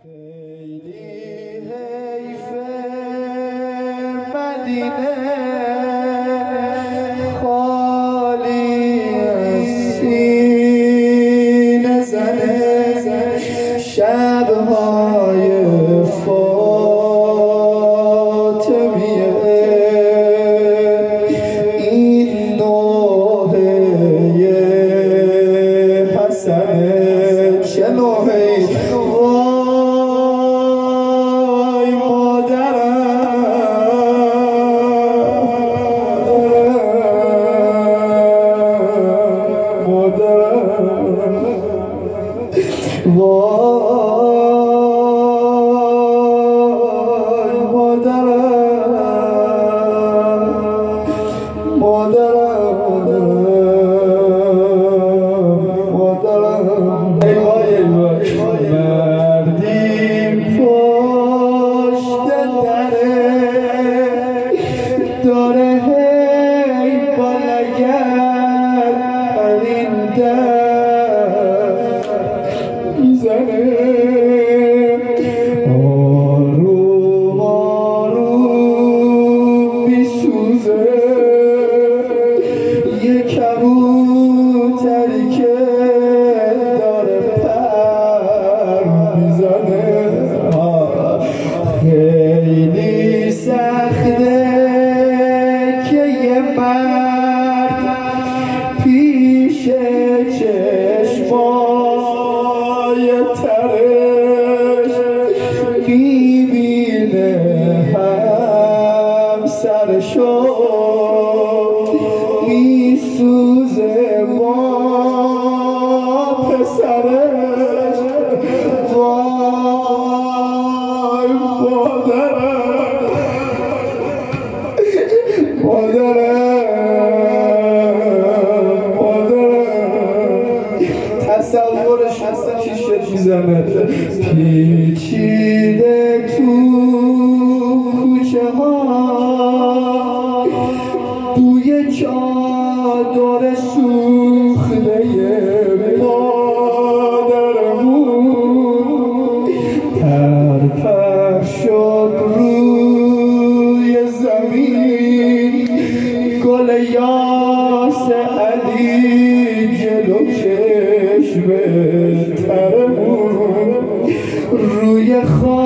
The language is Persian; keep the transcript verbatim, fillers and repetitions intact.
خیلی حیفه مدینه خالی از سینه زنه شب‌های فاطمیه این نوحه حسنه چه نوحه وای مادرم مادرم مادرم ای وای ای وای مردی پشت دره داره هی بالگرد این در میزنه آروم آروم میسوزه یه کبوتری که داره پر میزنه خیلی سخته که یه مرد پیش چشمای ترش میبینه همسرشو میسوزه با پسرش وای مادرم مادرم مادرم تصورش هستن چیشه میزنه پیچیده تو کوچه ها بوی چادر سوخته مادرمون پرپر شد روی زمین گل یاس علی جلو چشم ترمون روی خاک